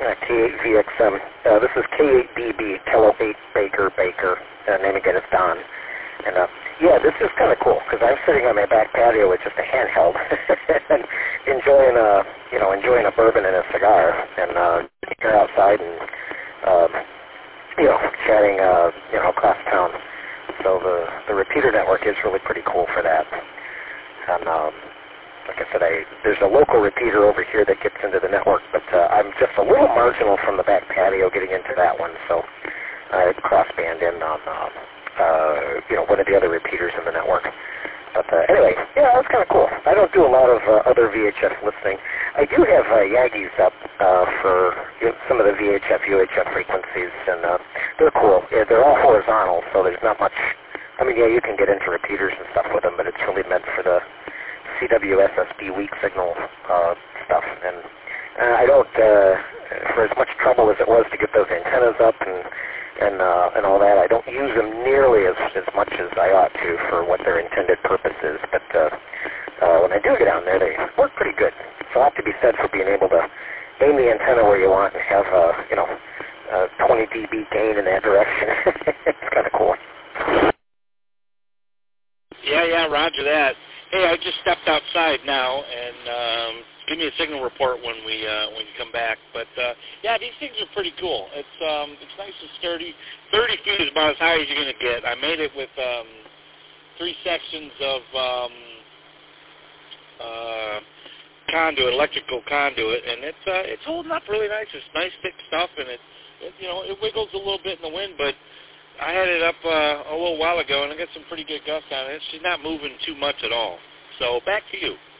T8VXM. This is K8BB, Kilo 8 Baker. Name again is Don. And yeah, this is kind of cool because I'm sitting on my back patio with just a handheld and enjoying a bourbon and a cigar, and here outside and chatting across town. So the repeater network is really pretty cool for that. And like I said, there's a local repeater over here that gets into the network, but I'm just a little marginal from the back patio getting into that one. So I crossband in on one of the other repeaters in the network. But anyway, yeah, that's kind of cool. I don't do a lot of other VHF listening. I do have Yagis up for some of the VHF, UHF frequencies, and they're cool. Yeah, they're all horizontal, so there's not much. I mean, yeah, you can get into repeaters and stuff with them, but it's really meant for the CWSSB weak signal stuff. And I don't, for as much trouble as it was to get those antennas up and all that, I don't use them nearly as much as I ought to for what their intended purpose is. But when I do get down there, they work pretty good. So a lot to be said for being able to aim the antenna where you want and have a 20 dB gain in that direction. It's kind of cool. Yeah, roger that. Hey, I just stepped outside now, and give me a signal report when we come back. But yeah, these things are pretty cool. It's nice and sturdy. 30 feet is about as high as you're going to get. I made it with 3 sections of conduit, electrical conduit, and it's holding up really nice. It's nice thick stuff, and it wiggles a little bit in the wind, but I had it up a little while ago, and I got some pretty good gusts on it. She's not moving too much at all. So back to you.